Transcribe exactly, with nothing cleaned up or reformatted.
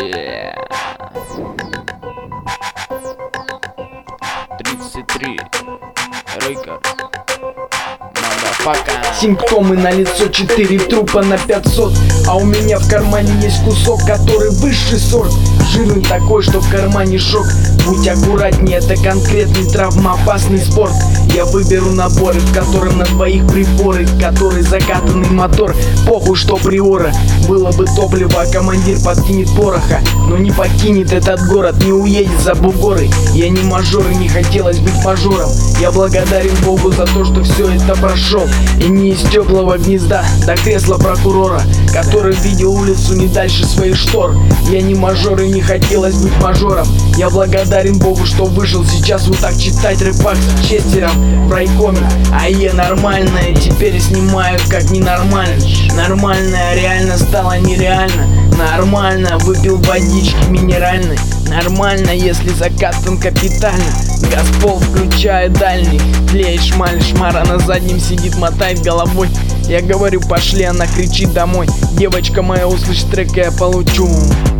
Yeah. тридцать три. Рейкер. Симптомы на лицо, четыре трупа на пятьсот. А у меня в кармане есть кусок, который высший сорт. Жирный такой, что в кармане шок. Будь аккуратнее, это конкретный травмоопасный спорт. Я выберу наборы, в котором на двоих приборы, который закатанный мотор. Похуй, что приора. Было бы топливо, а командир подкинет пороха. Но не покинет этот город, не уедет за бугоры. Я не мажор и не хотелось быть мажором. Я благодарен Богу за то, что все это прошел. И не из теплого гнезда до кресла прокурора, который видел улицу не дальше своих штор. Я не мажор и не хотелось быть мажором. Я благодарен Богу, что вышел сейчас вот так читать рэпак с Честером в райкоме. А я нормальная, теперь снимают как ненормальный. Нормальная реально стала нереально. Нормально, выпил водички минеральной. Нормально, если закатан капитально. Газпол включая дальний. Клеишь, шмаль, шмара на заднем сидит, мотает головой. Я говорю, пошли, она кричит домой. Девочка моя услышит трек, и я получу